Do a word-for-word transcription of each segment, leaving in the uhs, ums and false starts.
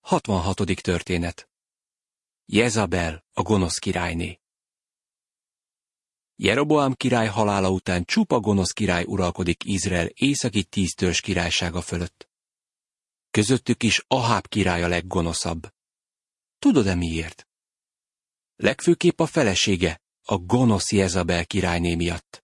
hatvanhatodik történet. Jezabel, a gonosz királyné. Jeroboám király halála után csupa gonosz király uralkodik Izrael északi tíz törzs királysága fölött. Közöttük is Aháb király a leggonoszabb. Tudod-e miért? Legfőképp a felesége, a gonosz Jezabel királyné miatt.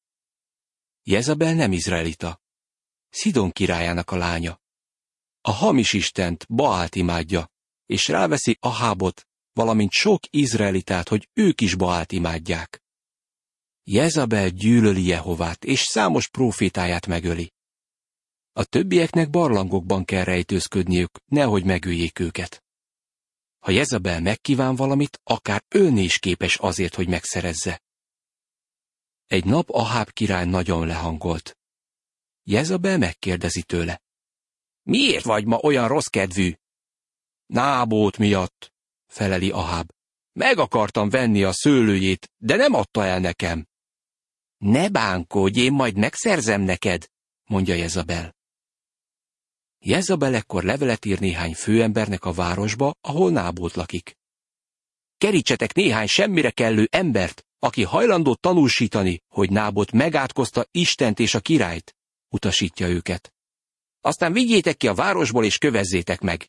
Jezabel nem izraelita. Szidon királyának a lánya. A hamis istent, Baált imádja, és ráveszi Ahábot, valamint sok izraelitát, hogy ők is Baált imádják. Jezabel gyűlöli Jehovát, és számos prófétáját megöli. A többieknek barlangokban kell rejtőzködniük, nehogy megöljék őket. Ha Jezabel megkíván valamit, akár ölni is képes azért, hogy megszerezze. Egy nap Aháb király nagyon lehangolt. Jezabel megkérdezi tőle. Miért vagy ma olyan rossz kedvű? Nábót miatt, feleli Aháb. Meg akartam venni a szőlőjét, de nem adta el nekem. Ne bánkodj, én majd megszerzem neked, mondja Jezabel. Jezabel ekkor levelet ír néhány főembernek a városba, ahol Nábót lakik. Kerítsetek néhány semmire kellő embert, aki hajlandó tanúsítani, hogy Nábót megátkozta Istent és a királyt, utasítja őket. Aztán vigyétek ki a városból és kövezzétek meg.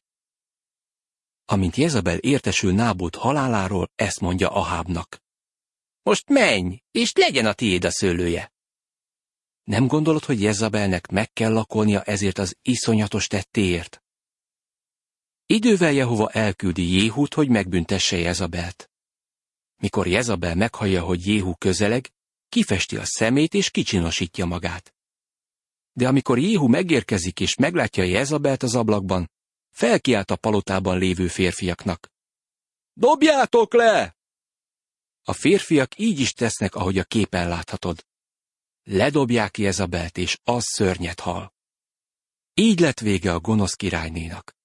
Amint Jezabel értesül Nábót haláláról, ezt mondja Ahábnak. Most menj, és legyen a tiéd a szőlője. Nem gondolod, hogy Jezabelnek meg kell lakolnia ezért az iszonyatos tettéért? Idővel Jehova elküldi Jéhút, hogy megbüntesse Jezabelt. Mikor Jezabel meghallja, hogy Jéhú közeleg, kifesti a szemét és kicsinosítja magát. De amikor Jéhú megérkezik és meglátja Jezabelt az ablakban, felkiált a palotában lévő férfiaknak. Dobjátok le! A férfiak így is tesznek, ahogy a képen láthatod. Ledobják Jezabelt, és az szörnyet hal. Így lett vége a gonosz királynénak.